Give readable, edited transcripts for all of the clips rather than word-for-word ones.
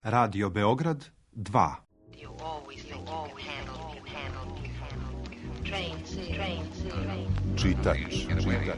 Radio Beograd 2. Čitač.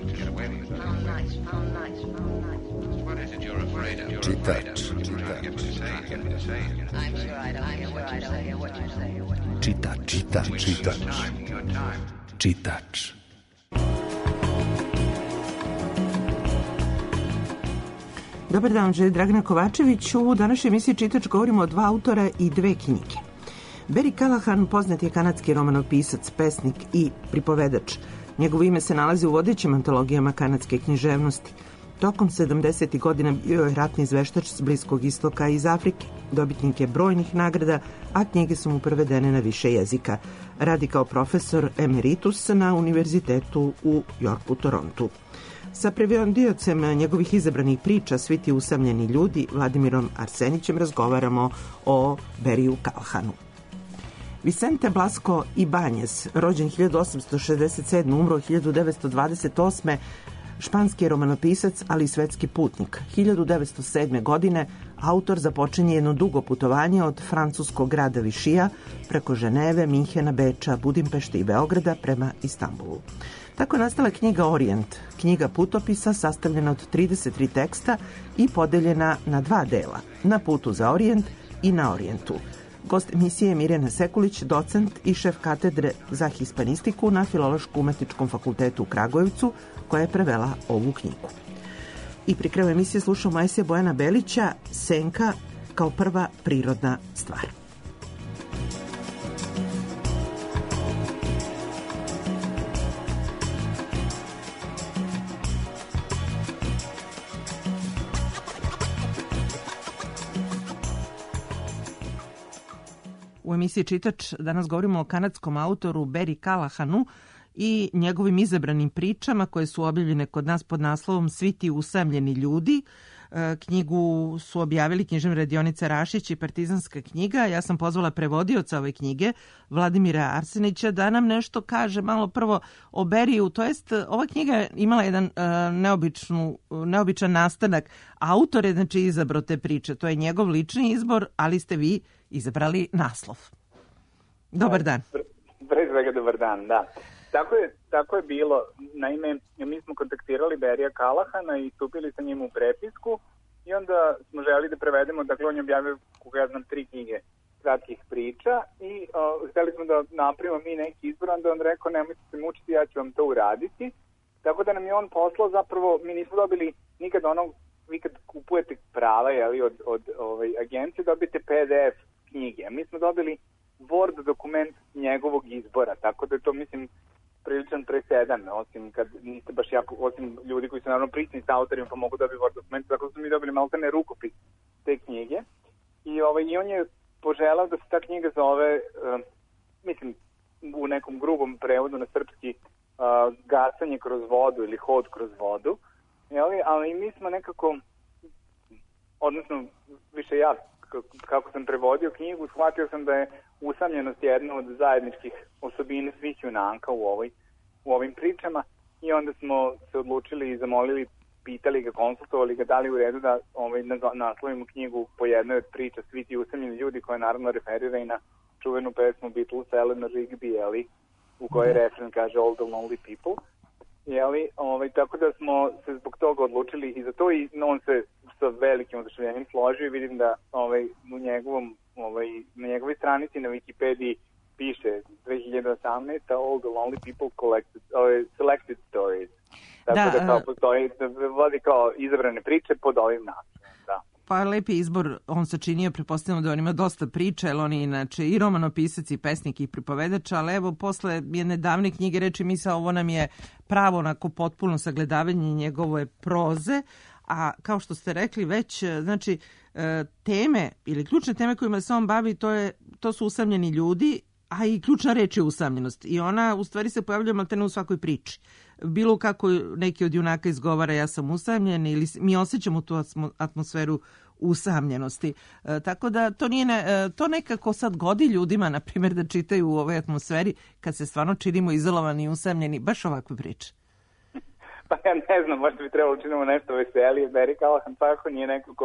Dobar dan, želi Dragana Kovačević. U današnjoj emisiji Čitač govorimo o dva autora i dve knjige. Barry Callahan poznat je kanadski romanopisac, pesnik i pripovedač. Njegovo ime se nalazi u vodećim antologijama kanadske književnosti. Tokom 70. godina bio je ratni izveštač s Bliskog istoka i iz Afrike. Dobitnik je brojnih nagrada, a knjige su mu prevedene na više jezika. Radi kao profesor emeritus na univerzitetu u Yorku, Torontu. Sa prevodiocem njegovih izabranih priča Svi ti usamljeni ljudi, Vladimirom Arsenićem, razgovaramo o Barryu Callahanu. Vicente Blasco Ibanez, rođen 1867. umro 1928. španski je romanopisac, ali i svetski putnik. 1907. godine autor započinje jedno dugo putovanje od francuskog grada Višija preko Ženeve, Minhena, Beča, Budimpešte i Beograda prema Istanbulu. Tako je nastala knjiga Orijent, knjiga putopisa sastavljena od 33 teksta i podeljena na dva dela, Na putu za Orijent i Na Orijentu. Gost emisije je Mirjana Sekulić, docent i šef katedre za hispanistiku na Filološko-umetničkom fakultetu u Kragujevcu, koja je prevela ovu knjigu. I pri kraju emisije slušamo esej Bojana Belića, Senka kao prva prirodna stvar. U emisiji Čitač danas govorimo o kanadskom autoru Barry Callahanu i njegovim izabranim pričama koje su objavljene kod nas pod naslovom Svi ti usamljeni ljudi. Knjigu su objavili Književna radionica Rašić i Partizanska knjiga. Ja sam pozvala prevodioca ove knjige, Vladimira Arsenića, da nam nešto kaže malo prvo o Barryu. To jest, ova knjiga je imala jedan neobičan nastanak. Autor je znači izabrao te priče. To je njegov lični izbor, ali ste vi izabrali naslov. Dobar dan. Pre svega dobar dan, da. Tako je bilo. Naime, mi smo kontaktirali Barrya Callahana i stupili sa njim u prepisku i onda smo želi da prevedemo, dakle on je objavio, koga ja znam, 3 knjige kratkih priča i hteli smo da napravimo mi neki izbor, onda on rekao nemojte se mučiti, ja ću vam to uraditi. Tako da nam je on poslao, zapravo mi nismo dobili nikad onog, vi kad kupujete prava od agencije dobijete PDF knjige, a mi smo dobili Word dokument njegovog izbora, tako da je to, mislim, priličan presedan, osim kad niste baš jako, osim ljudi koji su naravno prisni sa autorima pa mogu dobiti Word dokument, tako da smo mi dobili maltene rukopis te knjige i on je poželao da se ta knjiga zove, mislim, u nekom grubom prevodu na srpski, Gasanje kroz vodu ili Hod kroz vodu, ali mi smo nekako, odnosno više ja, kako sam prevodio knjigu, shvatio sam da je usamljenost jedna od zajedničkih osobina svih junaka u ovim pričama i onda smo se odlučili i zamolili, pitali ga, konsultovali ga da li u redu da naslovimo knjigu po jednoj od priča Svi ti usamljeni ljudi, koja naravno referira i na čuvenu pesmu Beatlesa Eleanor Rigby, u kojoj refren kaže All the lonely people. Tako da smo se zbog toga odlučili i za to i on se sa velikim oduševljenjem složio i vidim da na njegovoj stranici na Wikipediji piše 2018 All the lonely people selected stories. Tako da kao postoji, vodi kao izabrane priče pod ovim naslovom. Da. Pa lepi izbor on sačinio, pretpostavljamo da on ima dosta priča, jer on je inače i romanopisac i pesnik i pripovedač, ali evo posle jedne davne knjige reči misao, ovo nam je pravo onako potpuno sagledavanje njegove proze, a kao što ste rekli već, znači teme ili ključne teme kojima se on bavi, to su usamljeni ljudi, a i ključna reč je usamljenost. I ona u stvari se pojavlja maltene u svakoj priči. Bilo kako neki od junaka izgovara ja sam usamljen ili mi osjećamo tu atmosferu usamljenosti. Tako da to nekako sad godi ljudima, na primjer, da čitaju u ovoj atmosferi kad se stvarno činimo izolovani i usamljeni, baš ovakve priče. Pa ja ne znam, možda bi trebalo činimo nešto veselije. Barry Callahan tako nije neko ko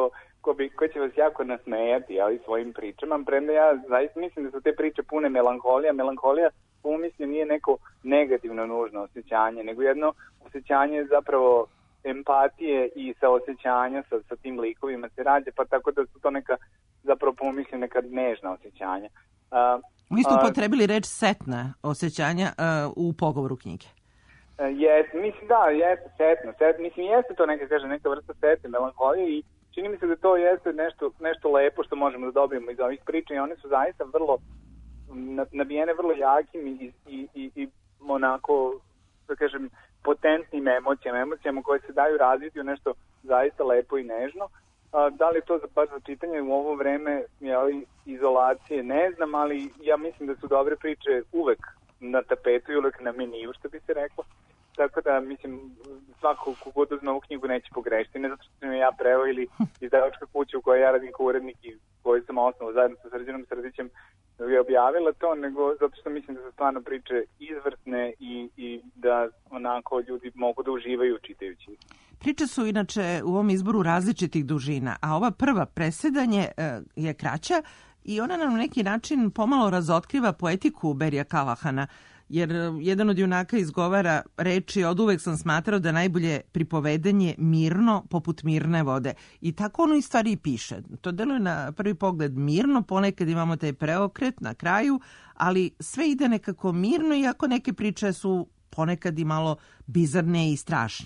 ko će vas jako nasmejati, ali svojim pričama, premda ja zaista mislim da su te priče pune melanholija. Melanholija po mislim nije neko negativno nužno osjećanje, nego jedno osjećanje zapravo empatije i saosećanja sa tim likovima se rađe, pa tako da su to neka zapravo pomomislim neka nežna osjećanja. Vi ste upotrebili reč setna osjećanja u pogovoru knjige. Mislim da, jeste setno. Mislim, jeste to neka vrsta setne melanholije i čini mi se da to jeste nešto lepo što možemo da dobijemo iz ovih priča i one su zaista vrlo nabijene vrlo jakim i onako, da kažem, potentnim emocijama koje se daju razviti u nešto zaista lepo i nežno. Da li je to baš za čitanje u ovo vreme izolacije, ne znam, ali ja mislim da su dobre priče uvek na tapetu i uvek na meniju, što bi se reklo. Tako da, mislim, svako kogod uzme ovu knjigu neće pogrešiti, ne zato što sam ja preo ili izdavačka kuća u kojoj ja radim kao urednik i koju sam osnovao zajedno sa Srđanom Srdićem je objavila to, nego zato što mislim da su stvarno priče izvrsne i da onako ljudi mogu da uživaju čitajući. Priče su inače u ovom izboru različitih dužina, a ova prva Presedanje je kraća i ona nam na neki način pomalo razotkriva poetiku Barryja Callahana, jer jedan od junaka izgovara reči od uvek sam smatrao da najbolje pripovedanje mirno poput mirne vode. I tako ono i stvari i piše. To deluje na prvi pogled mirno, ponekad imamo taj preokret na kraju, ali sve ide nekako mirno, iako neke priče su ponekad i malo bizarne i strašne.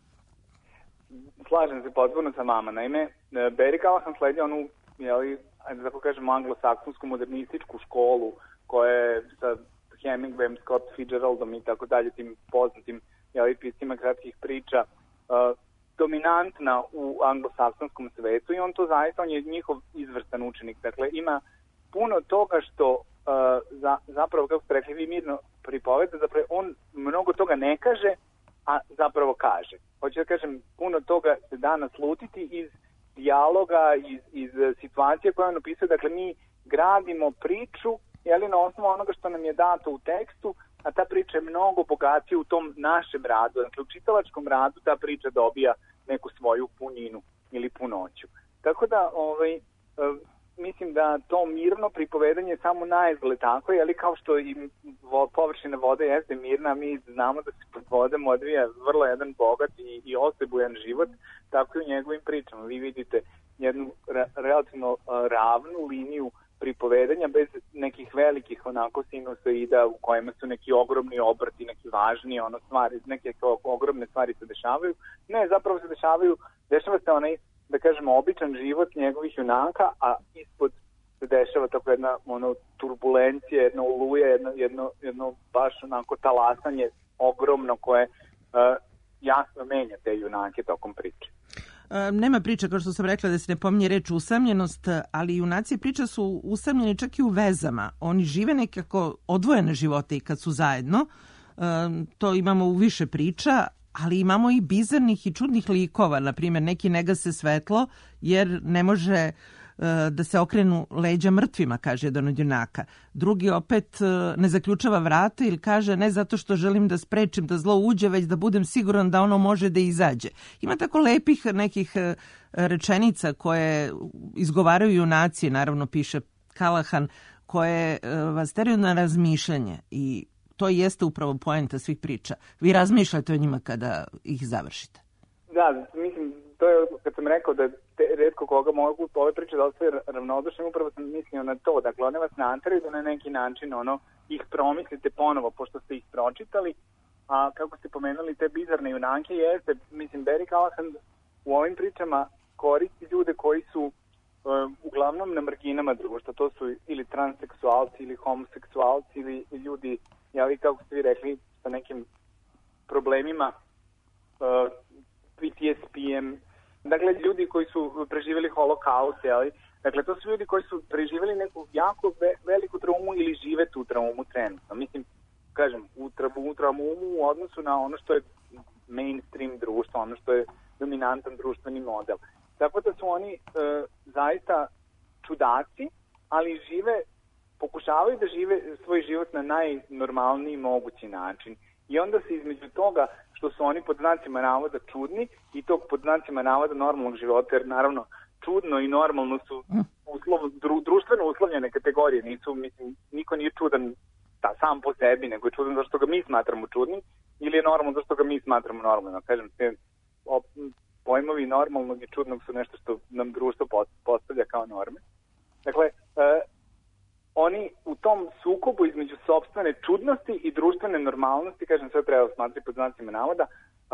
Slažem se potpuno sa vama. Naime, Barry Callahan sledi onu, da tako kažemo, anglosaksonsku modernističku školu koja je sa Hemingwayem, Scott Fitzgeraldom i tako dalje, tim poznatim piscima kratkih priča, dominantna u anglosaksonskom svetu i on je njihov izvrstan učenik. Dakle, ima puno toga što zapravo, kako ste rekli, vi mirno pripoveda, zapravo on mnogo toga ne kaže, a zapravo kaže. Hoću da kažem, puno toga se da naslutiti iz dijaloga, iz situacije koje on opisuje. Dakle, mi gradimo priču na osnovu onoga što nam je dato u tekstu, a ta priča je mnogo bogatija u tom našem radu. Dakle, u čitalačkom radu ta priča dobija neku svoju puninu ili punoću. Tako da, mislim da to mirno pripovedanje samo naizgled tako, kao što i površina vode jeste mirna, mi znamo da se pod vodom odvija vrlo jedan bogat i osebujan život, tako i u njegovim pričama. Vi vidite jednu relativno ravnu liniju pripovedanja bez nekih velikih onako sinusoida u kojima su neki ogromni obrti, neki važni stvari, neke ogromne stvari se dešavaju. Ne, zapravo se dešava se onaj, da kažemo, običan život njegovih junaka, a ispod se dešava tako jedna turbulencija, jedna oluja, jedno baš onako talasanje ogromno koje jasno menja te junake tokom priče. Nema priče, kao što sam rekla, da se ne pominje reč usamljenost, ali junaci priča su usamljeni čak i u vezama. Oni žive nekako odvojene živote i kad su zajedno. To imamo u više priča, ali imamo i bizarnih i čudnih likova. Naprimjer, neki ne gase svetlo jer ne može da se okrenu leđa mrtvima, kaže jedan od junaka. Drugi opet ne zaključava vrata ili kaže ne zato što želim da sprečim da zlo uđe, već da budem siguran da ono može da izađe. Ima tako lepih nekih rečenica koje izgovaraju junaci, naravno piše Callahan, koje vas teraju na razmišljanje i to jeste upravo poenta svih priča. Vi razmišljate o njima kada ih završite. Da, mislim, to je kad sam rekao da retko koga mogu ove priče da ostaje ravnodušnim, upravo sam mislio na to. Dakle, one vas nateraju da na neki način ih promislite ponovo, pošto ste ih pročitali, a kako ste pomenuli te bizarne junake, jeste, mislim, Barry Callahan u ovim pričama koristi ljude koji su uglavnom na marginama društva. To su ili transseksualci, ili homoseksualci, ili ljudi, kako ste vi rekli, sa nekim problemima, PTSP-em, dakle, ljudi koji su preživjeli holokaust, dakle, to su ljudi koji su preživjeli neku jako veliku traumu ili žive tu traumu trenutno. Mislim, kažem, u traumu u odnosu na ono što je mainstream društvo, ono što je dominantan društveni model. Tako da su oni zaista čudaci, ali pokušavaju da žive svoj život na najnormalniji mogući način. I onda se između toga što su oni pod znacima navoda čudni i tog pod znacima navoda normalnog života, jer naravno čudno i normalno su društveno uslovljene kategorije. Niko nije čudan sam po sebi, nego je čudan zašto ga mi smatramo čudnim, ili je normalno zašto ga mi smatramo normalno. Kažem, te pojmovi normalnog i čudnog su nešto što nam društvo postavlja kao norme. Dakle, oni u tom sukobu između sopstvene čudnosti i društvene normalnosti, kažem, sve treba smatrati pod znacima navoda,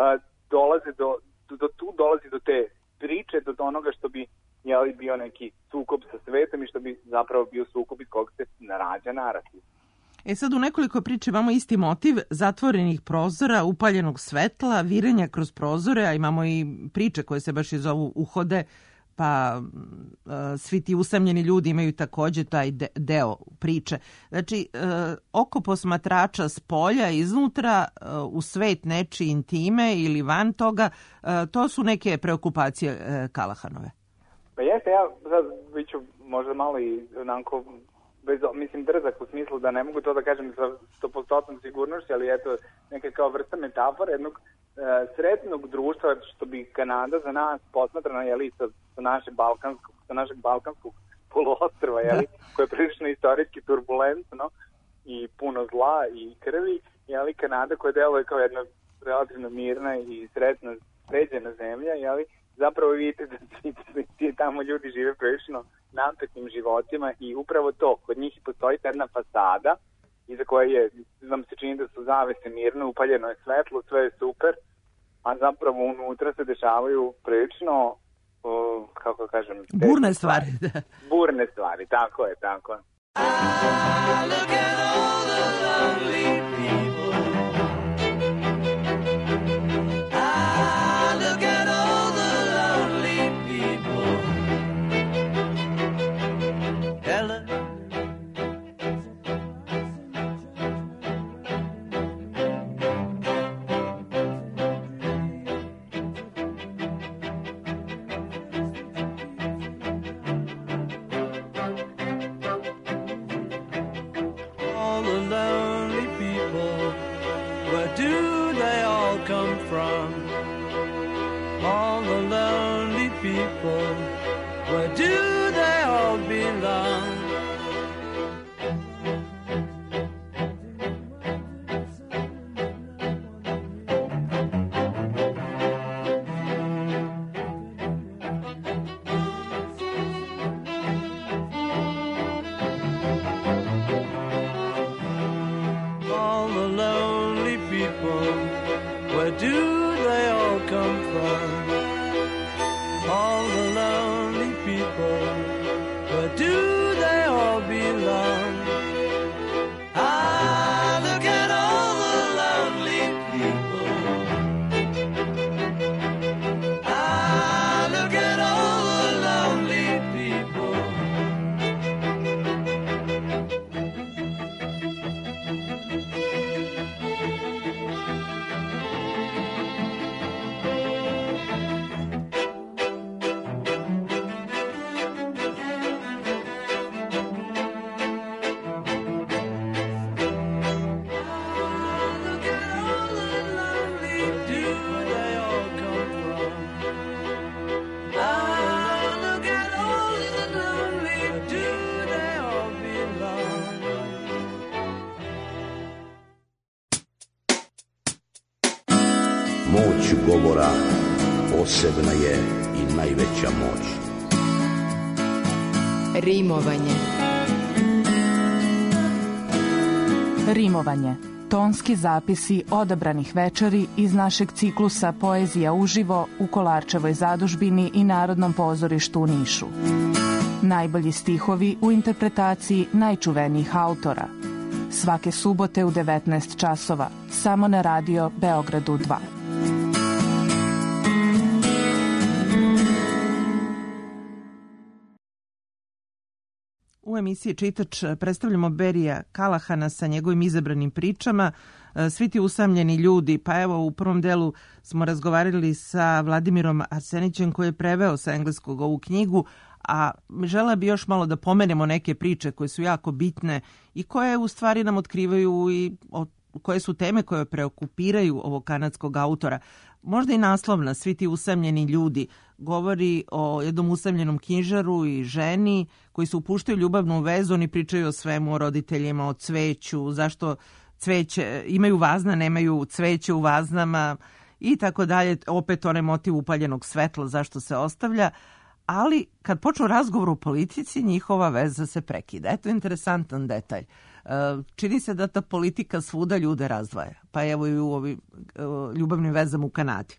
dolazi do te priče, do onoga što bi bio neki sukob sa svetom i što bi zapravo bio sukob iz kog se narađa narativ. Sad u nekoliko priče imamo isti motiv zatvorenih prozora, upaljenog svetla, virenja kroz prozore, a imamo i priče koje se baš i zovu Uhode, pa svi ti usamljeni ljudi imaju takođe taj deo priče. Znači, oko posmatrača s polja, iznutra, u svet nečije intime ili van toga, to su neke preokupacije Kalahanove. Pa jeste, ja sad biću možda malo i onako drzak u smislu da ne mogu to da kažem sa 100% sigurnošću, ali eto neka kao vrsta metafora jednog sretnog društva, što bi Kanada za nas posmatrana sa našeg balkanskog poluostrva, koje je prilično istorijski turbulentno i puno zla i krvi, Kanada koja deluje kao jedna relativno mirna i sređena zemlja, zapravo vidite da ti tamo ljudi žive prilično napetnim životima i upravo to, kod njih postoji jedna fasada iza koje vam se čini da su zavese mirne, upaljeno je svetlo, sve je super, a zapravo unutra se dešavaju prilično, kako kažem... Burne stvari. Burne stvari, tako je. I look at all the lonely people. I look at all the lonely people. Ellen. Where do they all belong? All the lonely people, where do they all come from? All the lonely people, where do they all belong? I look at all the lonely people. I look at all the lonely people. Moć govora posebna je i najveća moć. Rimovanje. Rimovanje. Tonski zapisi odabranih večeri iz našeg ciklusa Poezija uživo u Kolarčevoj zadužbini i Narodnom pozorištu u Nišu. Najbolji stihovi u interpretaciji najčuvenijih autora. Svake subote u 19 časova, samo na radio Beogradu 2. U emisiji Čitač predstavljamo Berija Kalahana sa njegovim izabranim pričama. Svi ti usamljeni ljudi, pa evo u prvom delu smo razgovarali sa Vladimirom Arsenićem koji je preveo sa engleskog ovu knjigu, a želela bi još malo da pomenemo neke priče koje su jako bitne i koje u stvari nam otkrivaju i koje su teme koje preokupiraju ovog kanadskog autora. možda i naslovna, svi ti usamljeni ljudi, govori o jednom usamljenom knjižaru i ženi koji se upuštaju u ljubavnu vezu, oni pričaju o svemu, o roditeljima, o cveću, zašto cveće, imaju vazna, nemaju cveće u vaznama i tako dalje, opet onaj motiv upaljenog svetla, zašto se ostavlja, ali kad počnu razgovor o politici, njihova veza se prekida. Eto, interesantan detalj. Čini se da ta politika svuda ljude razdvaja, pa evo i u ovim ljubavnim vezama u Kanadi.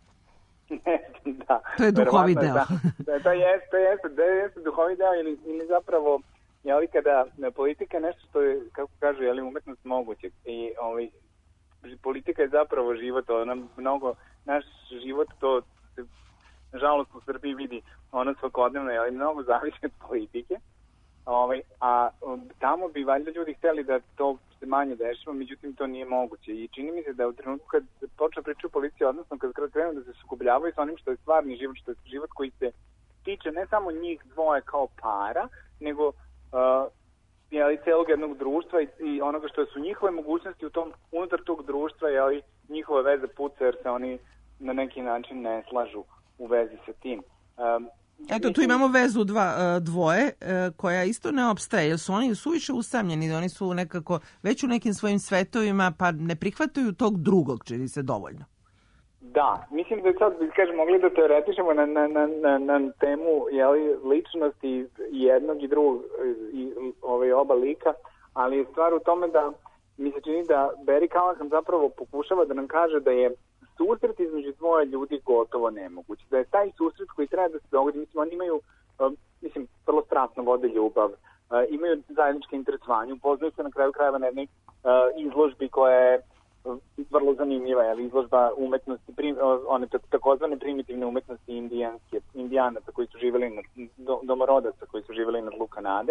Da, to je duhovi deo. To jeste duhovi deo ili zapravo kada politika je nešto što je, kako kažu, umetnost mogućeg i politika je zapravo život, naš život, to se nažalost u Srbiji vidi svakodnevno, mnogo zavisi od politike, a tamo bi valjda ljudi hteli da to se manje dešava, međutim to nije moguće i čini mi se da u trenutku kad počne priča o policiji, odnosno kad krenu da se sukobljavaju sa onim što je stvarni život, što je život koji se tiče ne samo njih dvoje kao para, nego celog jednog društva i onoga što su njihove mogućnosti unutar tog društva, njihova veza puca jer se oni na neki način ne slažu u vezi sa tim. Eto, tu imamo vezu dvoje koja isto ne opstaje, jer su oni suviše usamljeni, oni su nekako već u nekim svojim svetovima, pa ne prihvataju tog drugog, čini se dovoljno. Da, mislim da sad, mogli da teoretišemo na temu ličnosti jednog i drugog i oba lika, ali je stvar u tome da mi se čini da Barry Callahan zapravo pokušava da nam kaže da je susret između dvoje ljudi gotovo nemoguć. Da je taj susret koji treba da se dogodi, oni imaju, vrlo strasno vode ljubav, imaju zajedničke interesovanje, upoznaju se na kraju krajeva na jednoj izložbi koja je vrlo zanimljiva, izložba umetnosti, one takozvane primitivne umetnosti indijanaca koji su živjeli, domorodaca koji su živjeli na tlu Kanade,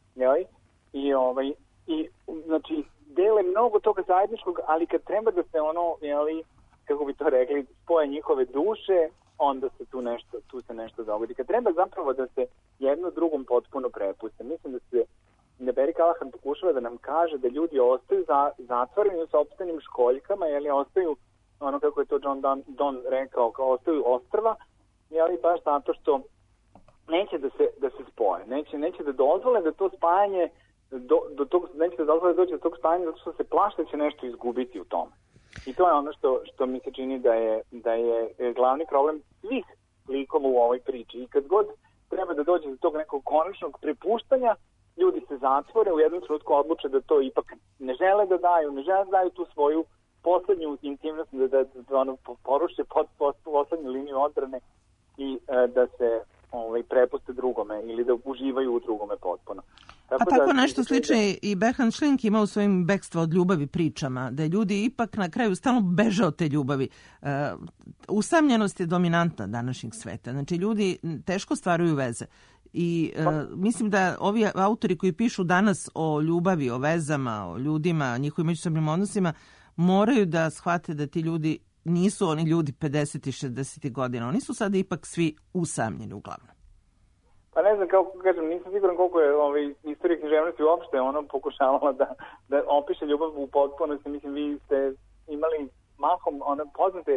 i znači dele mnogo toga zajedničkog, ali kad treba da se kako bi to rekli, spoje njihove duše, onda se tu se nešto dogodi. Kad treba zapravo da se jedno drugom potpuno prepuste. Mislim da Barry Callahan pokušava da nam kaže da ljudi ostaju zatvoreni u sopstvenim školjkama, ostaju, kako je to John Donne rekao, kao ostaju ostrva, baš zato što neće da se spoje. Neće da dozvole da to spajanje, neće da dozvole da dođe do tog spajanja zato što se plaše da će nešto izgubiti u tome. I to je ono što mi se čini da je glavni problem svih likova u ovoj priči. I kad god treba da dođe do tog nekog konačnog prepuštanja, ljudi se zatvore, u jednom trenutku odluče da to ipak ne žele da daju tu svoju poslednju intimnost, da poruše poslednju liniju odbrane i da se prepuste drugome ili da uživaju u drugome potpuno. Tako nešto slično i Bernhard Schlink ima u svojim Bekstva od ljubavi pričama, da ljudi ipak na kraju stalno beže od te ljubavi. Usamljenost je dominantna današnjeg sveta. Znači, ljudi teško stvaraju veze. I mislim da ovi autori koji pišu danas o ljubavi, o vezama, o ljudima, njihovim međusobnim odnosima, moraju da shvate da ti ljudi nisu oni ljudi 50 i 60 godina. Oni su sada ipak svi usamljeni uglavnom. Pa ne znam, kako kažem, nisam siguran koliko je istorija književnosti uopšte pokušavala da opiše ljubav u potpunosti. Mislim, vi ste imali mahom poznate,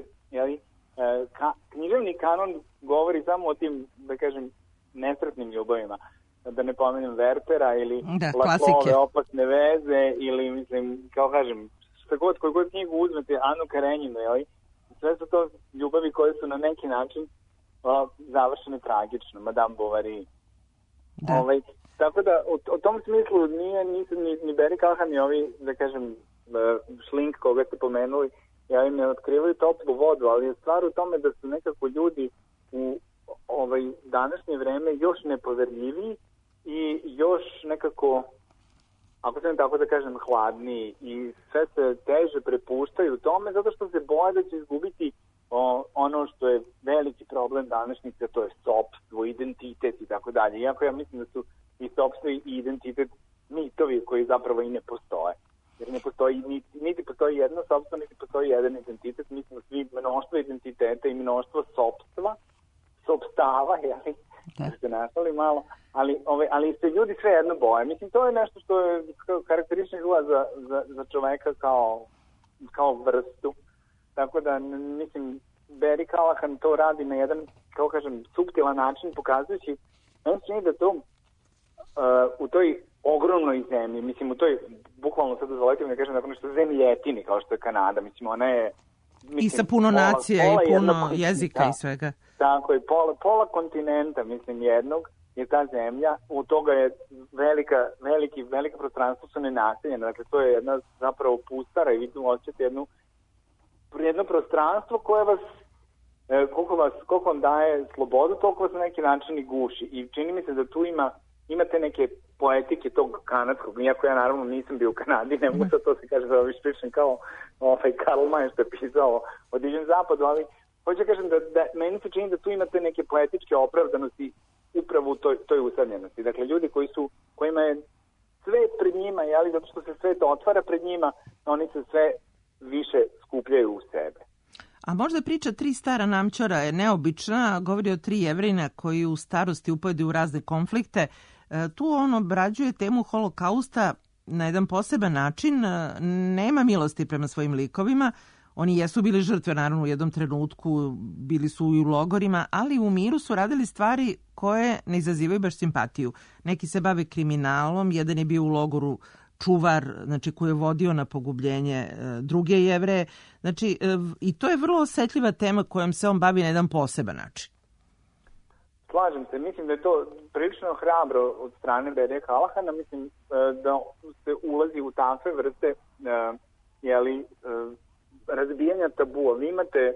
književni kanon govori samo o tim, da kažem, nesretnim ljubavima. Da ne pomenem Wertera ili Laklove opasne veze ili, mislim, kao kažem, koju god knjigu uzmete, Anu Karenjinu, sve su to ljubavi koje su na neki način završene tragično, Madame Bovary. Tako da, u tom smislu nisu ni Barry Callahan ni ovi, da kažem, Schlink koga ste pomenuli, ne otkrivaju toplu vodu, ali je stvar u tome da su nekako ljudi u današnje vreme još nepoverljiviji i još nekako, ako sam tako da kažem, hladniji i sve se teže prepuštaju tome zato što se boje da će izgubiti ono što je veliki problem današnjice, to je sopstvo, identitet i tako dalje. Iako ja mislim da su i sopstvo i identitet mitovi koji zapravo i ne postoje. Jer ne postoji, niti postoji jedno sopstvo, niti postoji jedan identitet. Mi smo svi mnoštvo identiteta i mnoštvo sopstava, ste našali malo, ali se ljudi sve jedno boje. Mislim, to je nešto što je karakteristično za čoveka kao vrstu. Tako da, mislim, Barry Callahan to radi na jedan, kao kažem, suptilan način, pokazujući, meni se čini da to u toj ogromnoj zemlji, mislim u toj, bukvalno sad dozvolite mi da kažem, nešto zemljetini kao što je Kanada, mislim ona je... Mislim, i sa puno nacija i puno jezika i svega. Tako je, pola kontinenta, mislim, jednog je ta zemlja, u toga je velika prostranstvo su nenaseljena, dakle to je jedna zapravo pustara i vi tu osjećate jedno prostranstvo koje vas, koliko vam daje slobodu, toliko vas na neki način i guši. I čini mi se da tu imate neke poetike tog kanadskog, iako ja naravno nisam bio u Kanadi, ne mogu sad to se kaže da ovi špričam kao Karl May što je pisao o divljem zapadu, ali hoću kažem da meni se čini da tu imate neke poetičke opravdanosti upravo u toj usamljenosti. Dakle, ljudi kojima je svet pred njima, jeli, zato što se svet otvara pred njima, oni se sve više skupljaju u sebe. A možda priča Tri stara namćora je neobična, govori o 3 Jevrejina koji u starosti upojede u razne konflikte. Tu on obrađuje temu holokausta na jedan poseban način, nema milosti prema svojim likovima. Oni jesu bili žrtve, naravno, u jednom trenutku, bili su i u logorima, ali u miru su radili stvari koje ne izazivaju baš simpatiju. Neki se bave kriminalom, jedan je bio u logoru čuvar, znači koji je vodio na pogubljenje druge Jevreje. Znači, i to je vrlo osetljiva tema kojom se on bavi na jedan poseban način. Slažem se, mislim da je to prilično hrabro od strane Barrya Callahana, mislim da se ulazi u takve vrste razbijanja tabua. Vi imate,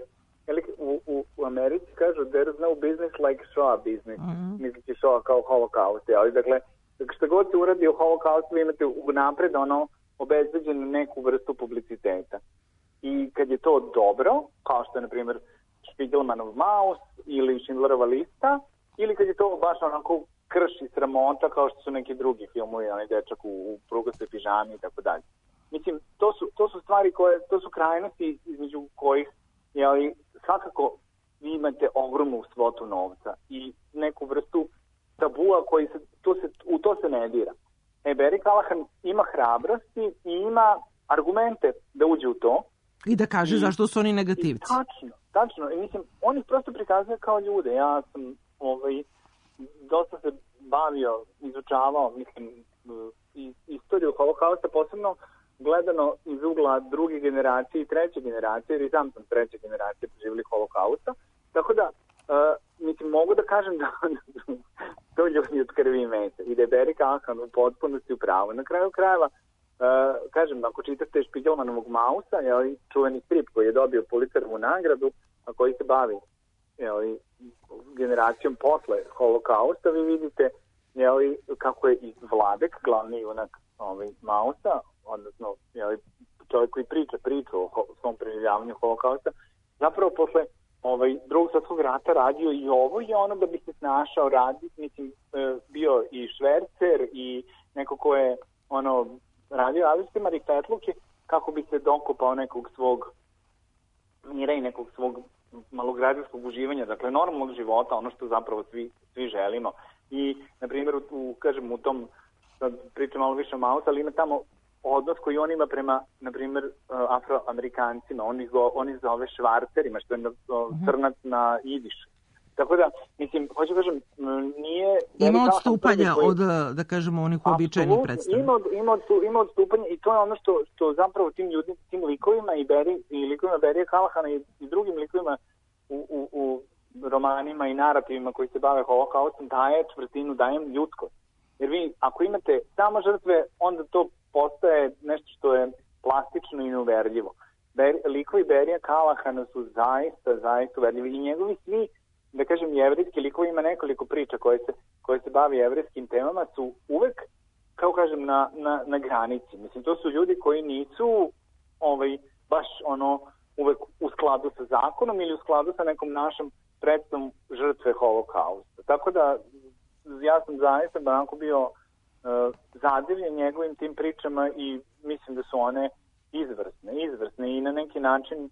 u Americi kažu there's no business like Shoah business, mislići Shoah kao holokaust, ali dakle, što god se uradi o holokaustu, vi imate unapred obezbeđenu neku vrstu publiciteta. I kad je to dobro, kao što je, na primjer, Spiegelmanov Maus ili Schindlerova lista, ili kad je to baš onako krš i sramota, kao što su neki drugi filmovi, onaj dečak u prugastoj pižami i tako dalje. Mislim, to su stvari to su krajnosti između kojih, svakako vi imate ogromnu svotu novca i neku vrstu tabua u to se ne dira. Barry Callahan ima hrabrosti i ima argumente da uđe u to. I da kaže zašto su oni negativci. Tačno. I mislim, on ih prosto prikazuje kao ljude. Ja sam dosta se bavio, izučavao, mislim, istoriju holokausta, posebno gledano iz ugla druge generacije i treće generacije, jer i sam 3. generacije preživjeli holokausta. Tako da, mislim, mogu da kažem da to ljudi od krvi i mesa i da je Barry Callahan u potpunosti u pravu. Na kraju krajeva, kažem, ako čitate Spiegelmanovog Mausa, čuveni strip koji je dobio Pulitzerovu nagradu, a koji se bavi generacijom posle holokausta, vi vidite kako je i Vladek, glavni junak Mausa, odnosno čovjek koji priča o svom preživljavanju holokausta, zapravo posle Drugog svjetskog rata radio i ovo je ono da bi se snašao raditi, mislim, bio i švercer i neko ko je radio različite marifetluke kako bi se dokopao nekog svog mira i nekog svog malograđanskog uživanja, dakle normalnog života, ono što zapravo svi želimo. I, na primjer, u tom, sad pričam malo više o Mausu, ali ima tamo odnos koji on ima prema, na primjer, afroamerikancima. On ih zove švarcerima, što je crnac na jidišu. Tako da, mislim, hoću kažem, nije... Ima odstupanja od, da kažemo, onih uobičajenih predstavnika. Ima odstupanja i to je ono što zapravo tim likovima i likovima Barrya Callahana i drugim likovima u romanima i narativima koji se bave holokaustom daje čvrstinu, daje ljudskost. Jer vi, ako imate samo žrtve, onda to postaje nešto što je plastično i neuverljivo. Likovi Barrya Callahana su zaista uverljivi i njegovi svi, da kažem, jevrijski likovi, ima nekoliko priča koje se bavi jevrijskim temama, su uvek, kao kažem, na granici. Mislim, to su ljudi koji nisu baš uvek u skladu sa zakonom ili u skladu sa nekom našom predstavom žrtve holokausta. Tako da ja sam zaista onako bio zadivljen njegovim tim pričama i mislim da su one izvrsne i na neki način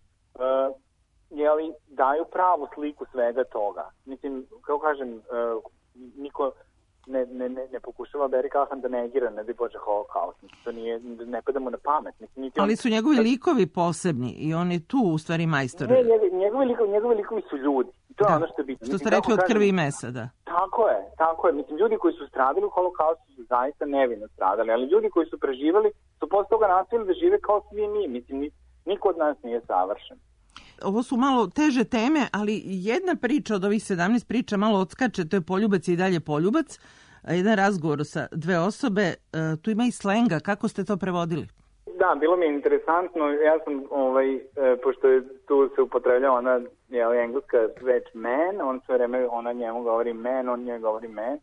daju pravu sliku svega toga. Mislim, kao kažem, niko ne pokušava Barry Callahan da negira, ne bi Bože, holokaust. To nije, ne pada mu na pamet. Ali su njegovi likovi posebni i on je tu u stvari majstor. Ne, njegovi likovi su ljudi. To je ono što je bitno. Što ste rekli od krvi i mesa, da. Tako je. Mislim, ljudi koji su stradali u holokaustu su zaista nevino stradali, ali ljudi koji su preživali su posle toga nastavili da žive kao svi mi. Mislim, niko od nas nije savršen. Ovo su malo teže teme, ali jedna priča od ovih 17 priča malo odskače, to je Poljubac i dalje Poljubac. Jedan razgovor sa dve osobe, tu ima i slenga, kako ste to prevodili? Da, bilo mi je interesantno, ja sam, pošto je tu se upotrebljava ona engleska reč man, on sve vreme, ona njemu govori man, on njoj govori man,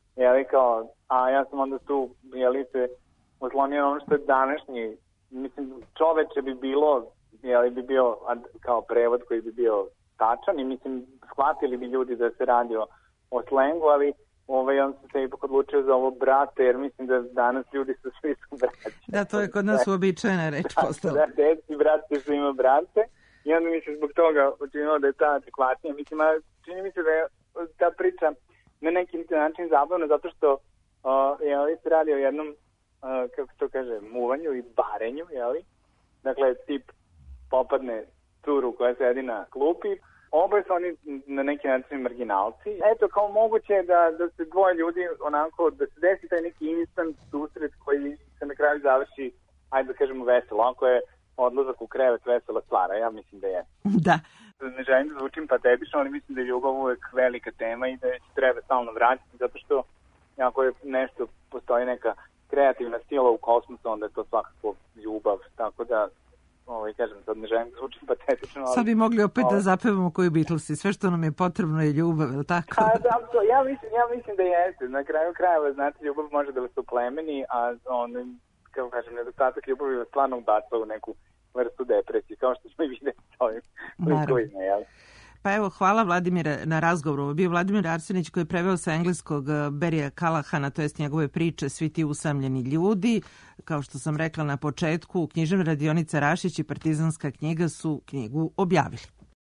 a ja sam onda tu, se oslonio ono što je današnji, mislim, čoveče bi bilo, bi bio kao prevod koji bi bio tačan i mislim, shvatili bi ljudi da se radi o slengu, ali on se ipak odlučio za ovo brate, jer mislim da danas ljudi su svi braći. Da, to je kod nas uobičajena reč postala. Da, deci, brate, svi ima brate. I onda mi se zbog toga učinilo da je ta adekvatnija. Mislim, čini mi se da je ta priča na neki način zabavna, zato što se radi o jednom, kako to kaže, muvanju i barenju, Dakle, tip popadne curu koja sedi na klupi. Oboje su oni na neki način marginalci. Eto, kao moguće da se dvoje ljudi onako, da se desi taj neki instant susret koji se na kraju završi, ajde da kažemo, veselo. Ako je odlazak u krevet vesela stvara, ja mislim da je. Da. Ne želim da zvučim patetično, ali mislim da je ljubav uvek velika tema i da se treba stalno vraćati, zato što ako je nešto, postoji neka kreativna sila u kosmosu, onda je to svakako ljubav, tako da kažem, sad ne želim da zvučim patetično. Ali, sad bi mogli opet da zapevamo koju Beatlesi. Sve što nam je potrebno je ljubav, je li tako? Ja mislim da jeste. Na kraju krajeva, znate, ljubav može da vas oplemeni, a kako kažem, nedostatak ljubavi vas stvarno baca u neku vrstu depresije, kao što smo i vidjeli s ovim likovima, Pa evo, hvala Vladimire na razgovoru. Ovo je bio Vladimir Arsenić koji je preveo sa engleskog Barrya Callahana, to jest njegove priče Svi ti usamljeni ljudi. Kao što sam rekla na početku, književna radionica Rašić i Partizanska knjiga su knjigu objavili.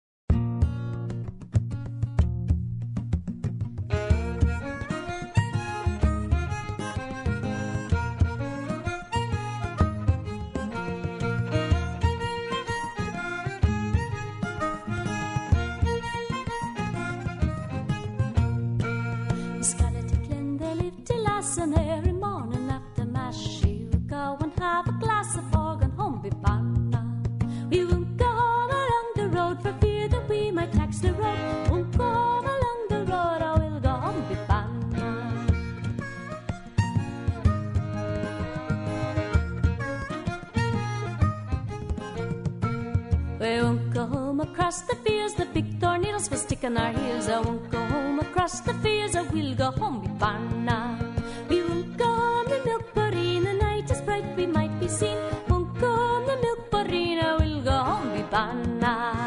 And every morning after mass she would go and have a glass of organ home with banna. We won't go along the road for fear that we might tax the road. Won't go along the road, I will go home with banna. We won't go home across the fields, the big tornadoes will stick on our heels. I won't go home across the fields, I will go home with banna. We won't go on the milk bareen, the night is bright, we might be seen. Won't go on the milk bareen, I will go home with banna.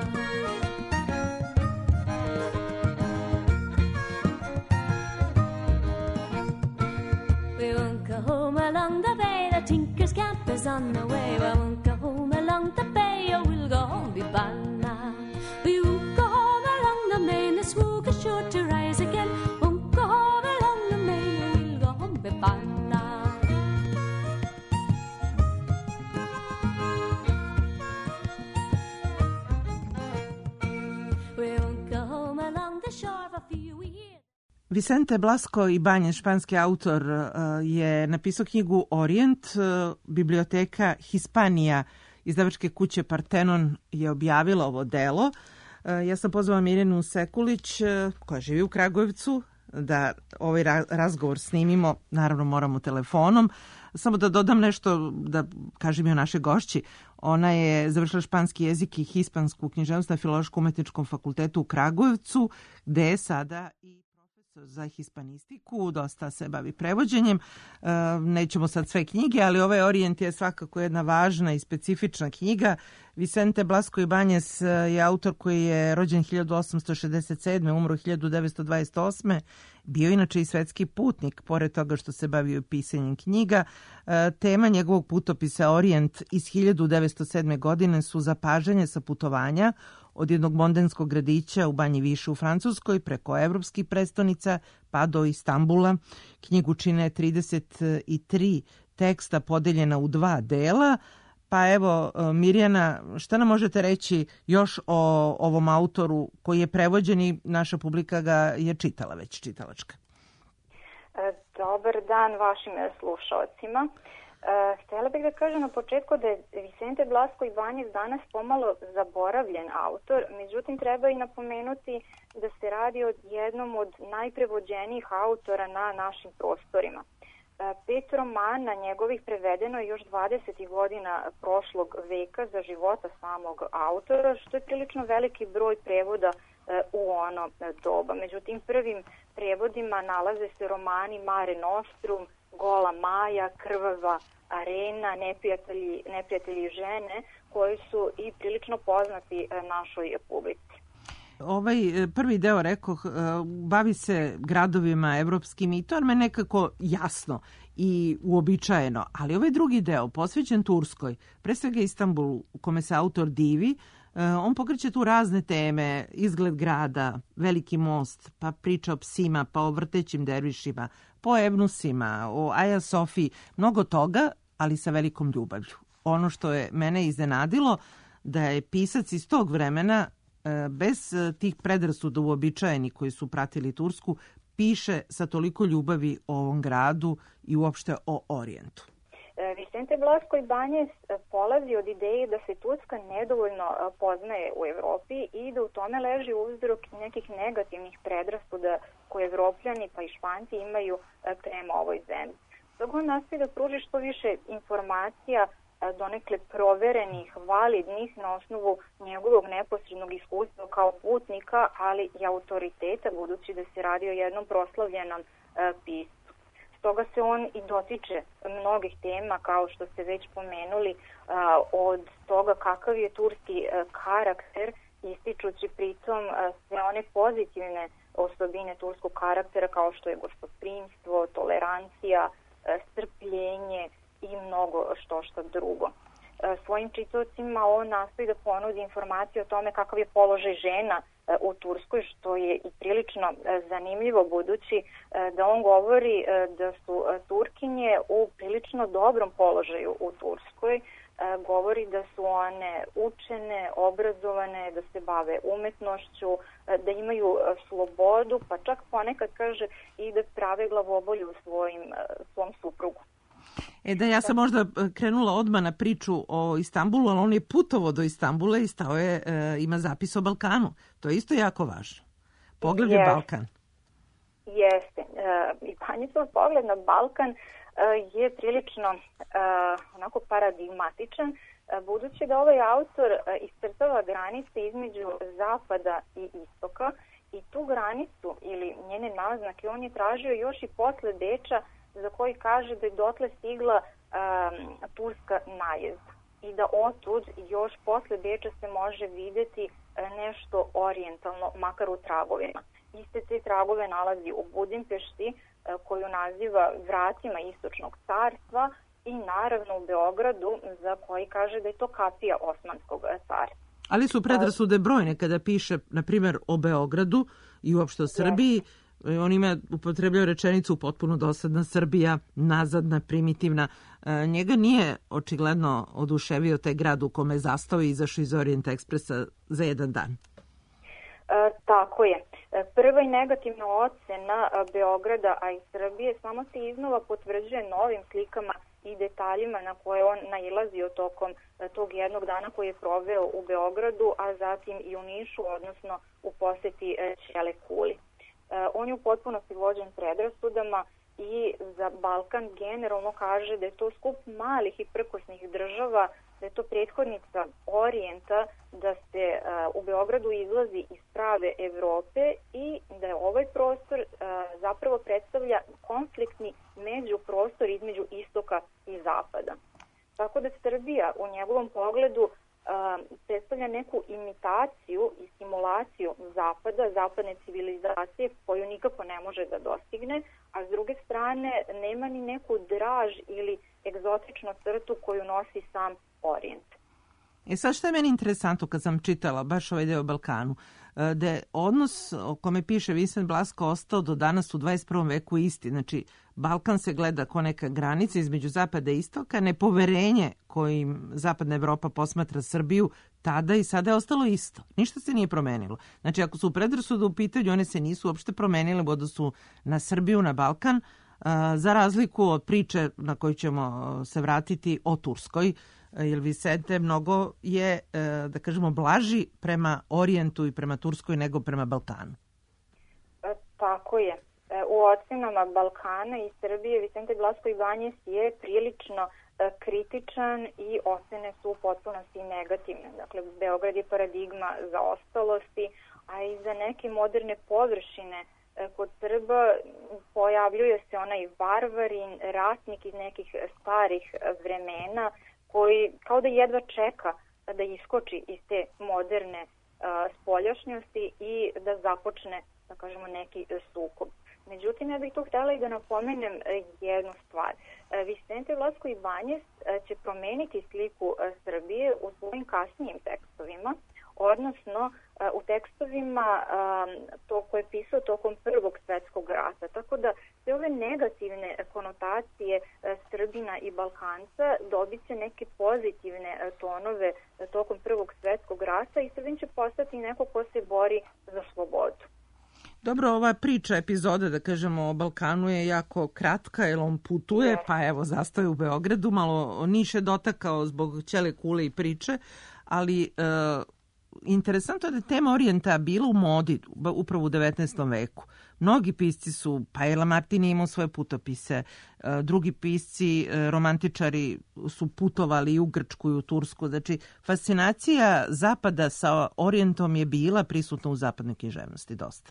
We won't go home along the bay, the tinker's camp is on the way. We won't go home along the bay, I will go home with banna. We won't go home along the main, the swoog is sure to rise again. Won't go home along the main, I will go home with banna. We won't go home along the shore of a few years. Vicente Blasco Ibanez, španski autor, je napisao knjigu Orient. Biblioteka Hispanija izdavačke kuće Partenon je objavila ovo delo. Ja sam pozvala Mirjanu Sekulić, koja živi u Kragujevcu, da ovaj razgovor snimimo. Naravno moramo telefonom. Samo da dodam nešto, da kažem i o našoj gošći. Ona je završila španski jezik i hispansku književnost na Filološko-umetničkom fakultetu u Kragujevcu, gde je sada i profesor za hispanistiku, dosta se bavi prevođenjem. Nećemo sad sve knjige, ali ovaj Orient je svakako jedna važna i specifična knjiga. Vicente Blasco Ibanez je autor koji je rođen 1867. umro 1928. Bio inače i svetski putnik, pored toga što se bavio pisanjem knjiga. Tema njegovog putopisa Orient iz 1907. godine su zapažanje sa putovanja od jednog mondenskog gradića u Banji Više u Francuskoj preko evropskih prestonica pa do Istambula. Knjigu čine 33 teksta podeljena u 2 dela. Pa evo, Mirjana, šta nam možete reći još o ovom autoru koji je prevođen i naša publika ga je čitala već, čitalačka? Dobar dan vašim slušalcima. Htjela bih da kažem na početku da je Vicente Blasco Ibanez danas pomalo zaboravljen autor, međutim treba i napomenuti da se radi o jednom od najprevođenijih autora na našim prostorima. 5 romana njegovih prevedeno je još 20. godina prošlog veka za života samog autora, što je prilično veliki broj prevoda u ono doba. Međutim, prvim prevodima nalaze se romani Mare Nostrum, Gola Maja, Krvava arena, neprijatelji žene, koji su i prilično poznati našoj publici. Ovaj prvi deo, rekoh, bavi se gradovima evropskim i to je me nekako jasno i uobičajeno, ali ovaj drugi deo, posvećen Turskoj, pre svega Istanbulu, u kome se autor divi, on pokreće tu razne teme, izgled grada, veliki most, pa priča o psima, pa o vrtećim dervišima, po Evnusima, o Aja Sofiji, mnogo toga, ali sa velikom ljubavlju. Ono što je mene iznenadilo, da je pisac iz tog vremena, bez tih predrasuda uobičajeni koji su pratili Tursku, piše sa toliko ljubavi o ovom gradu i uopšte o Orijentu. Vicente Blasco Ibanez polazi od ideje da se Turska nedovoljno poznaje u Evropi i da u tome leži uzrok nekih negativnih predrasuda koje Evropljani pa i Španci imaju prema ovoj zemlji. Stoga on nastoji da pruži što više informacija, donekle proverenih, validnih na osnovu njegovog neposrednog iskustva kao putnika, ali i autoriteta, budući da se radi o jednom proslavljenom piscu. Stoga se on i dotiče mnogih tema, kao što ste već pomenuli, od toga kakav je turski karakter, ističući pritom sve one pozitivne osobine turskog karaktera, kao što je gostoprimstvo, tolerancija, strpljenje i mnogo što drugo. Svojim čitaocima on nastoji da ponudi informacije o tome kakav je položaj žena u Turskoj, što je i prilično zanimljivo, budući da on govori da su Turkinje u prilično dobrom položaju u Turskoj. Govori da su one učene, obrazovane, da se bave umetnošću, da imaju slobodu, pa čak ponekad kaže i da prave glavobolju svom suprugu. Da, ja sam možda krenula odmah na priču o Istanbulu, ali on je putovao do Istambula i stao je, ima zapis o Balkanu. To je isto jako važno. Poglavlje Balkan. Jeste. Ibanezov pogled na Balkan je prilično onako paradigmatičan, budući da ovaj autor iscrtava granice između zapada i istoka i tu granicu ili njene naznake on je tražio još i posle Beča, za koji kaže da je dotle stigla turska najezda i da otud još posle Beča se može vidjeti nešto orijentalno, makar u tragovima. Iste te tragove nalazi u Budimpešti, koju naziva vratima istočnog carstva, i naravno u Beogradu, za koji kaže da je to kapija Osmanskog carstva. Ali su predrasude brojne kada piše, na primjer, o Beogradu i uopšte o Srbiji. On ima upotrebljao rečenicu potpuno dosadna Srbija, nazadna, primitivna. Njega nije očigledno oduševio taj grad u kome je zastao i izašao iz Orient Ekspresa za jedan dan. Tako je. Prva i negativna ocena Beograda, a i Srbije, samo se iznova potvrđuje novim slikama i detaljima na koje on nailazio tokom tog jednog dana koji je proveo u Beogradu, a zatim i u Nišu, odnosno u poseti Ćele Kuli. On je u potpunosti vođen predrasudama i za Balkan generalno kaže da je to skup malih i prkosnih država, da je to prethodnica Orijenta, da se u Beogradu izlazi iz prave Evrope i da je ovaj prostor zapravo predstavlja konfliktni međuprostor između istoka i zapada. Tako da Srbija u njegovom pogledu predstavlja neku imitaciju i simulaciju zapada, zapadne civilizacije koju nikako ne može da dostigne, a s druge strane nema ni neku draž ili egzotičnu crtu koju nosi sam Orijent. Sad što je meni interesantno kad sam čitala baš ovaj deo o Balkanu, da je odnos o kome piše Vincent Blasko ostao do danas u 21. veku isti. Znači, Balkan se gleda kao neka granica između zapada i istoka, nepoverenje kojim zapadna Evropa posmatra Srbiju tada i sada je ostalo isto. Ništa se nije promenilo. Znači, ako su predrasude u pitanju, one se nisu uopšte promenile u odnosu na Srbiju, na Balkan, za razliku od priče na koju ćemo se vratiti o Turskoj, jer Vicente mnogo je, da kažemo, blaži prema Orijentu i prema Turskoj nego prema Balkanu. Tako je. U ocenama Balkana i Srbije Vicente Blasko Ibanjes je prilično kritičan i ocene su u potpunosti negativne. Dakle, Beograd je paradigma zaostalosti, a i za neke moderne površine kod Srba pojavljuje se onaj varvarin, ratnik iz nekih starih vremena koji kao da jedva čeka da iskoči iz te moderne spoljašnjosti i da započne, da kažemo, neki sukob. Međutim, ja bih tu htjela i da napomenem jednu stvar. Vicente Blasko Ibanjes će promeniti sliku Srbije u svojim kasnijim tekstovima, odnosno u tekstovima to koje je pisao tokom Prvog svjetskog rata. Tako da sve ove negativne konotacije Srbina i Balkanca dobit će neke pozitivne tonove tokom Prvog svjetskog rata i Srbin će postati neko ko se bori za slobodu. Dobro, ova priča, epizoda, da kažemo, o Balkanu je jako kratka, jer on putuje, pa evo, zastaje u Beogradu, malo Niš je dotakao zbog ćele kule i priče, ali interesantno je da je tema Orijenta bila u modi upravo u 19. veku. Mnogi pisci su, pa je Lamartine imao svoje putopise, drugi pisci, romantičari su putovali i u Grčku i u Tursku. Znači, fascinacija Zapada sa Orijentom je bila prisutna u zapadnoj književnosti dosta.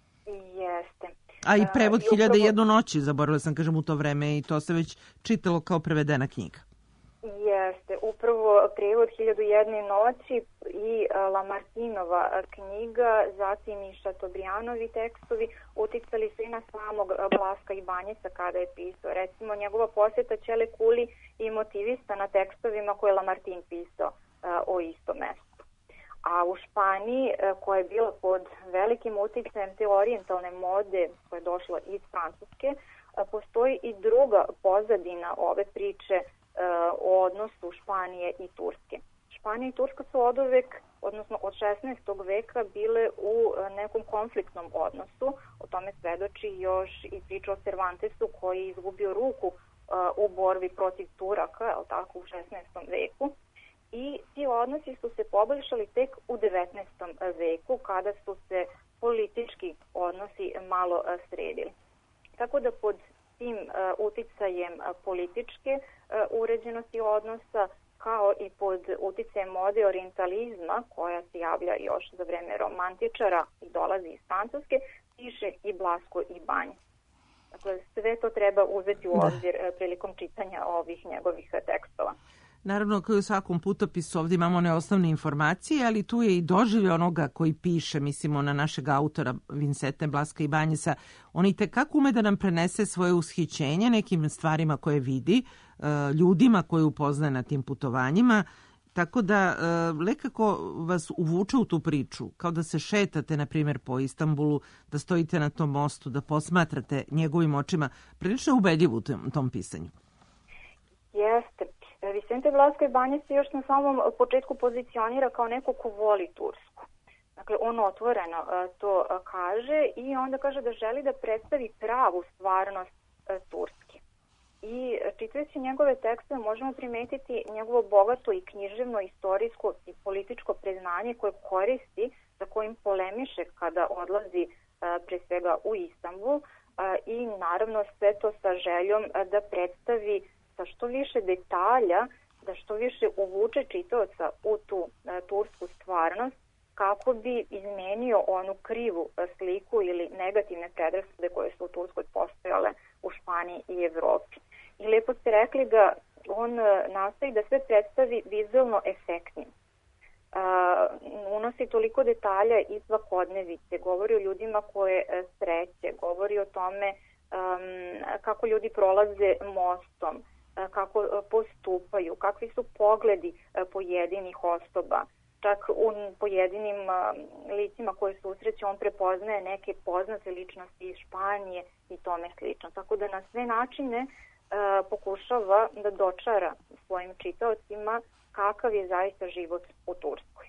Jeste. A i prevod 1001 noći, zaboravila sam kažem u to vreme i to se već čitalo kao prevedena knjiga. Jeste, upravo prevod 1001 noći i Lamartinova knjiga, zatim i Šatobrijanovi tekstovi uticali su i na samog Blaska Ibanjesa kada je pisao. Recimo, njegova posjeta ćele kuli i motivisana tekstovima koje je Lamartin pisao o istom mestu. A u Španiji, koja je bila pod velikim uticajem te orijentalne mode koja je došla iz Francuske, postoji i druga pozadina ove priče o odnosu Španije i Turske. Španija i Turska su oduvek, odnosno od 16. veka, bile u nekom konfliktnom odnosu. O tome svedoči još i priča o Cervantesu koji je izgubio ruku u borbi protiv Turaka, tako, u 16. veku. I ti odnosi su se poboljšali tek u 19. veku kada su se politički odnosi malo sredili. Tako da pod tim uticajem političke uređenosti odnosa kao i pod uticajem mode orijentalizma koja se javlja još za vreme romantičara i dolazi iz Francuske, piše i Blasko Ibanjes. Dakle, sve to treba uzeti u obzir prilikom čitanja ovih njegovih tekstova. Naravno, kao i u svakom putopisu ovdje imamo one osnovne informacije, ali tu je i doživlje onoga koji piše, mislimo na našeg autora Vincente Blaska Ibanjesa. On i tekako ume da nam prenese svoje ushićenje nekim stvarima koje vidi, ljudima koje upoznaje na tim putovanjima, tako da lekako vas uvuče u tu priču, kao da se šetate, na primjer, po Istanbulu, da stojite na tom mostu, da posmatrate njegovim očima. Prilično je ubedljiv u tom pisanju. Jeste. Vicente Blasko Ibanjes se još na samom početku pozicionira kao neko ko voli Tursku. Dakle, on otvoreno to kaže i onda kaže da želi da predstavi pravu stvarnost Turske. I čitajući njegove tekstove možemo primetiti njegovo bogato i književno, istorijsko i političko priznanje koje koristi, za kojim polemiše kada odlazi pre svega u Istanbul i naravno sve to sa željom da predstavi sa što više detalja, da što više uvuče čitaoca u tu tursku stvarnost kako bi izmenio onu krivu sliku ili negativne predrasude koje su u Turskoj postojale u Španiji i Evropi. I lepo ste rekli da on nastoji da sve predstavi vizualno efektnim. Unosi toliko detalja iz svakodnevice, govori o ljudima koje sreće, govori o tome kako ljudi prolaze mostom, kako postupaju, kakvi su pogledi pojedinih osoba. Čak u pojedinim licima koje susreće on prepoznaje neke poznate ličnosti iz Španije i tome slično. Tako da na sve načine pokušava da dočara svojim čitaocima kakav je zaista život u Turskoj.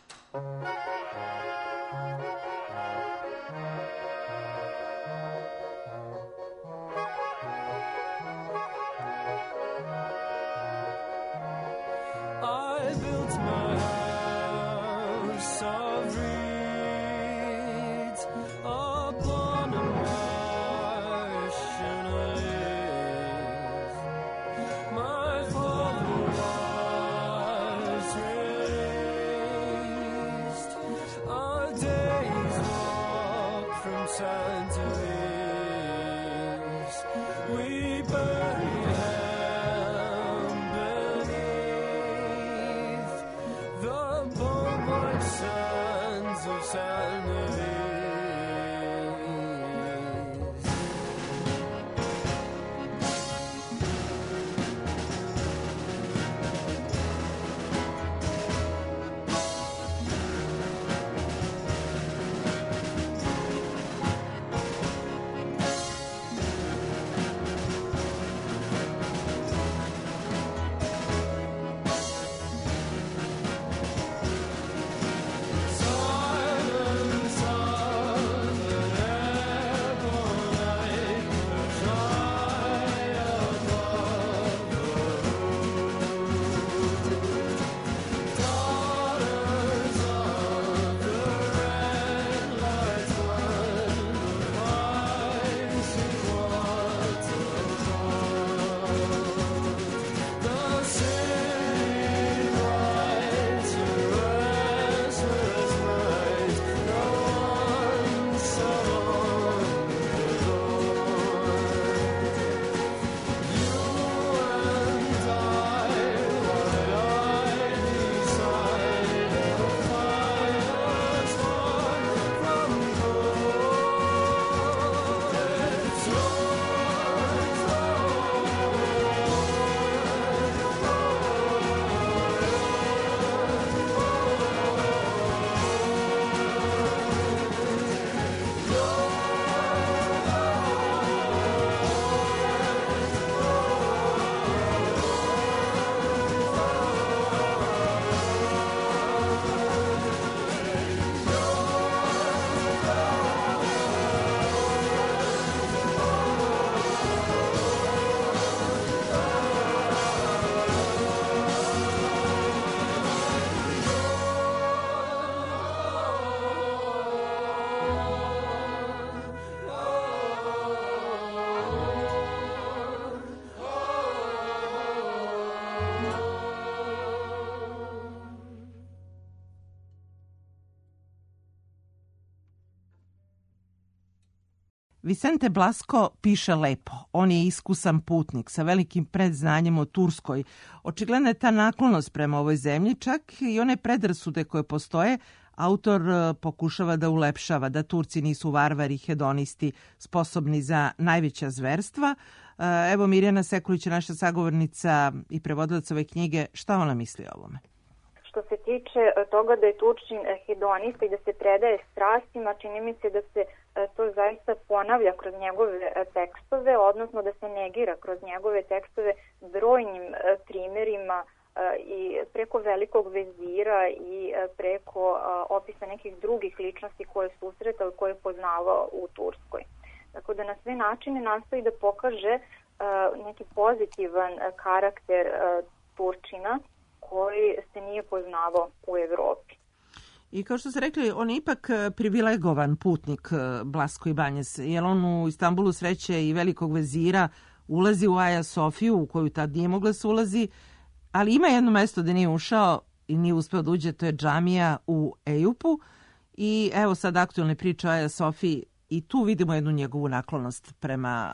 Vicente Blasco piše lepo. On je iskusan putnik sa velikim predznanjem o Turskoj. Očigledna je ta naklonost prema ovoj zemlji, čak i one predrasude koje postoje, autor pokušava da ulepšava, da Turci nisu varvari, hedonisti, sposobni za najveća zverstva. Evo Mirjana Sekulić, naša sagovornica i prevodilac ove knjige, šta ona misli o ovome? Što se tiče toga da je Turčin hedonista i da se predaje strastima, čini mi se da se to zaista ponavlja kroz njegove tekstove, odnosno da se negira kroz njegove tekstove brojnim primerima i preko velikog vezira i preko opisa nekih drugih ličnosti koje je susretao i koje je poznavao u Turskoj. Tako da na sve načine nastoji da pokaže neki pozitivan karakter Turčina koji se nije poznavao u Evropi. I kao što ste rekli, on je ipak privilegovan putnik, Blasco Ibanez, jer on u Istanbulu sreće i velikog vezira, ulazi u Aja Sofiju, u koju tad nije mogla se ulazi, ali ima jedno mesto gde nije ušao i nije uspeo da uđe, to je džamija u Ejupu. I evo sad aktualne priče o Aja Sofiji, i tu vidimo jednu njegovu naklonost prema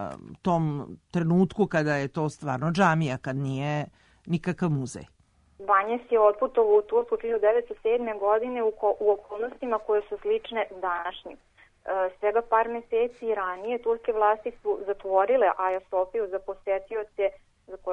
tom trenutku kada je to stvarno džamija, kad nije nikakav muzej. Banjes je otputovao u Tursku 1907. godine u okolnostima koje su slične današnjim. Svega par meseci ranije turske vlasti su zatvorile Aja Sofiju za posetioce za koje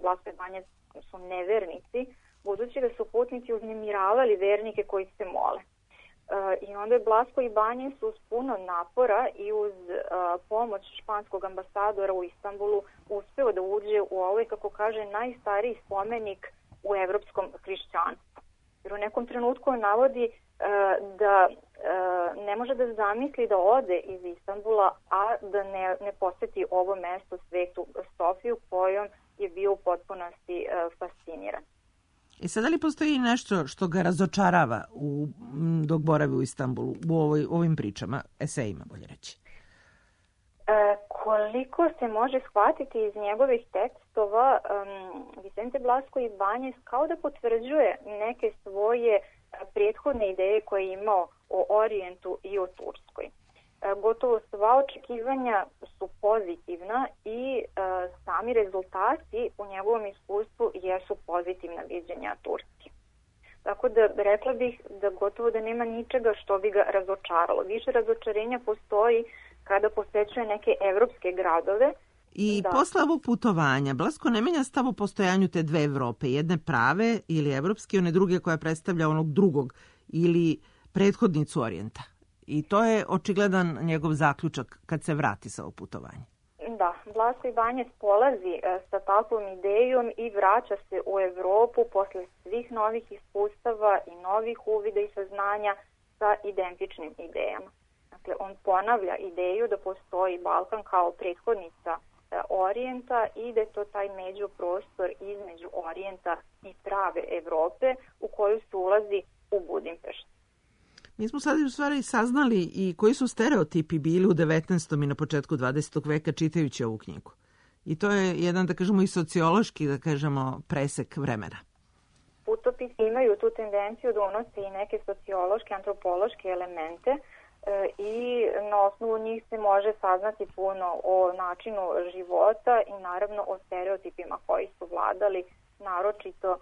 Vlaškoj Banjac su nevernici, budući da su putnici uznemiravali vernike koji se mole. I onda je Blasco Ibanez uz puno napora i uz pomoć španskog ambasadora u Istanbulu uspeo da uđe u ovaj, kako kaže, najstariji spomenik u evropskom hrišćanstvu. Jer u nekom trenutku on navodi da ne može da zamisli da ode iz Istanbula, a da ne poseti ovo mesto, Svetu Sofiju, kojom je bio u potpunosti fasciniran. I sada li postoji nešto što ga razočarava dok boravi u Istanbulu, u ovim pričama, esejima, bolje reći? Koliko se može shvatiti iz njegovih tekstova, Vicente Blasco Ibanez kao da potvrđuje neke svoje prethodne ideje koje je imao o Orijentu i o Turskoj. Gotovo sva očekivanja su pozitivna i sami rezultati u njegovom iskustvu jesu pozitivna viđenja Turske. Tako da rekla bih da gotovo da nema ničega što bi ga razočaralo. Više razočarenja postoji kada posećuje neke evropske gradove. I posle ovog putovanja Blasco ne menja stav o postojanju te dve Evrope, jedne prave ili evropske, one druge koja predstavlja onog drugog ili prethodnicu Orijenta. I to je očigledan njegov zaključak kad se vrati sa ovog putovanja. Da, Blasco Ibanez polazi sa takvom idejom i vraća se u Evropu posle svih novih iskustava i novih uvida i saznanja sa identičnim idejama. Dakle, on ponavlja ideju da postoji Balkan kao prethodnica Orijenta i da je to taj međuprostor između Orijenta i prave Evrope u koju se ulazi u Budimpeštu. Mi smo sad u stvari saznali i koji su stereotipi bili u 19. i na početku 20. veka čitajući ovu knjigu. I to je jedan, da kažemo, i sociološki, da kažemo, presek vremena. Putopisi imaju tu tendenciju da unose i neke sociološke, antropološke elemente i na osnovu njih se može saznati puno o načinu života i naravno o stereotipima koji su vladali, naročito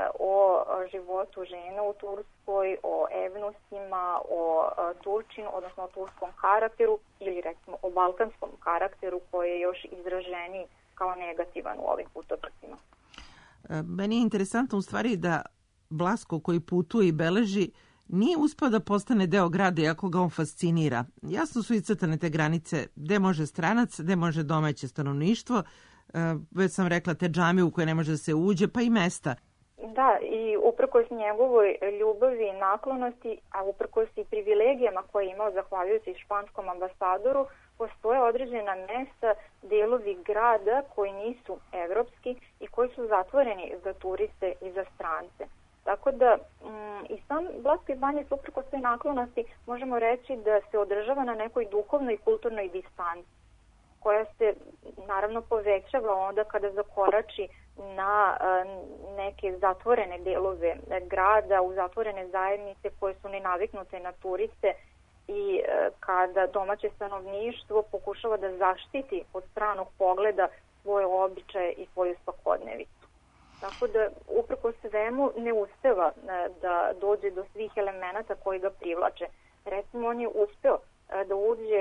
o životu žena u Turskoj, o evnusima, o Turčinu, odnosno o turskom karakteru ili recimo o balkanskom karakteru koji je još izraženiji kao negativan u ovim putopisima. Meni je interesantno u stvari da Blasco koji putuje i beleži nije uspeo da postane deo grada iako ga on fascinira. Jasno su iscrtane te granice gde može stranac, gde može domaće stanovništvo, već sam rekla te džamije u koje ne može da se uđe, pa i mesta. Da, i uprkos njegovoj ljubavi i naklonosti, a uprkos i privilegijama koje je imao zahvaljujući španskom ambasadoru, postoje određena mesta, delovi grada koji nisu evropski i koji su zatvoreni za turiste i za strance. Tako da i sam Blasco Ibanez uprkos toj naklonosti možemo reći da se održava na nekoj duhovnoj i kulturnoj distanci, koja se naravno povećava onda kada zakorači na neke zatvorene delove grada, u zatvorene zajednice koje su nenaviknute na turiste i kada domaće stanovništvo pokušava da zaštiti od stranog pogleda svoje običaje i svoju svakodnevicu. Tako da uprkos svemu ne uspeva da dođe do svih elemenata koji ga privlače. Recimo, on je uspeo da uđe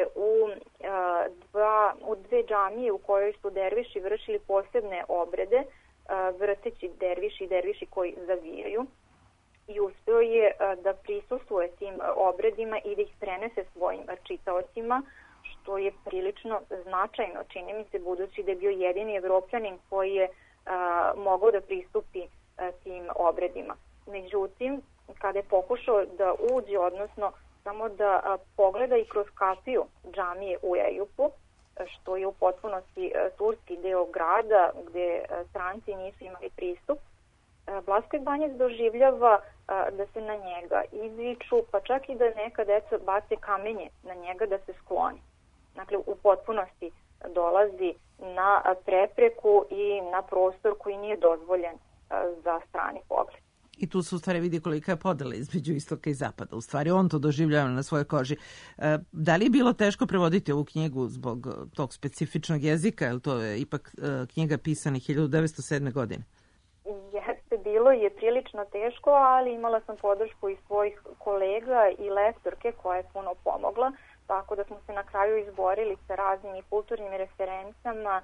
u dve džamije u kojoj su derviši vršili posebne obrede, vrteći derviši i derviši koji zavijaju, i uspeo je da prisustvuje tim obredima i da ih prenese svojim čitaocima, što je prilično značajno, čini mi se, budući da je bio jedini Evropljanin koji je mogao da pristupi tim obredima. Međutim, kada je pokušao da uđe, odnosno samo da pogleda i kroz kapiju džamije u Ejupu, što je u potpunosti turski deo grada gde stranci nisu imali pristup, Blasco Ibanez doživljava da se na njega izviču, pa čak i da neka deca bace kamenje na njega da se skloni. Dakle, u potpunosti dolazi na prepreku i na prostor koji nije dozvoljen za strani pogled. I tu se u stvari vidi kolika je podela između istoka i zapada. U stvari on to doživljava na svojoj koži. Da li je bilo teško prevoditi ovu knjigu zbog tog specifičnog jezika, jer to je ipak knjiga pisana 1907. godine? Jeste, bilo je prilično teško, ali imala sam podršku i svojih kolega i lektorke koja je puno pomogla, tako da smo se na kraju izborili sa raznim kulturnim referencama,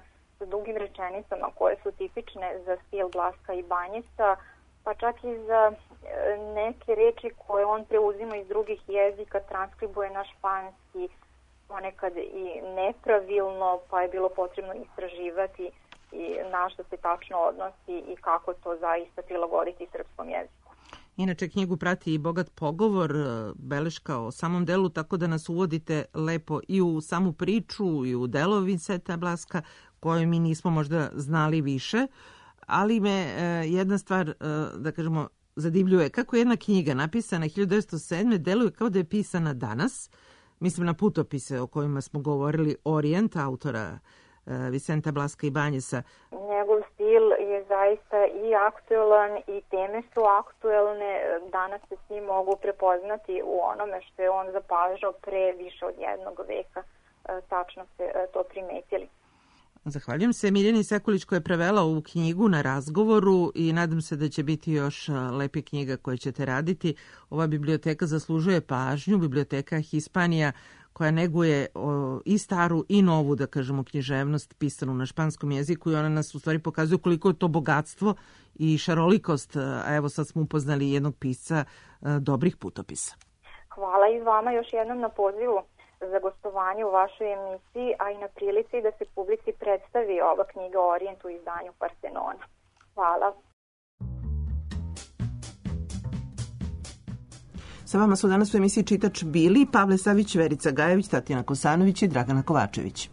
sa dugim rečenicama koje su tipične za stil Blaska i Banjesa, pa čak i za neke reči koje on preuzima iz drugih jezika, transkribuje na španski, ponekad i nepravilno, pa je bilo potrebno istraživati i na što se tačno odnosi i kako to zaista prilagoditi srpskom jeziku. Inače, knjigu prati i bogat pogovor, beleška o samom delu, tako da nas uvodite lepo i u samu priču i u delo Vincenta Blaska, koju mi nismo možda znali više, ali me jedna stvar, da kažemo, zadivljuje. Kako jedna knjiga napisana 1907. deluje kao da je pisana danas, mislim na putopise o kojima smo govorili, Orient, autora Vicenta Blaska i Banjesa. Njegov stil je zaista i aktuelan i teme su aktuelne. Danas se svi mogu prepoznati u onome što je on zapažao pre više od jednog veka. Tačno ste to primetili. Zahvaljujem se Miljani Sekulić koja je prevela ovu knjigu na razgovoru i nadam se da će biti još lepe knjiga koje ćete raditi. Ova biblioteka zaslužuje pažnju, biblioteka Hispanija, koja neguje i staru i novu, da kažemo, književnost pisanu na španskom jeziku i ona nas u stvari pokazuje koliko je to bogatstvo i šarolikost. A evo sad smo upoznali jednog pisca dobrih putopisa. Hvala i vama još jednom na pozivu za gostovanje u vašoj emisiji, a i na prilici da se publici predstavi ova knjiga Orient u izdanju Partenona. Hvala. Sa vama su danas u emisiji Čitač bili Pavle Savić, Verica Gajević, Tatjana Kosanović i Dragana Kovačević.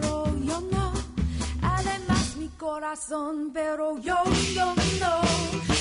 Pero yo no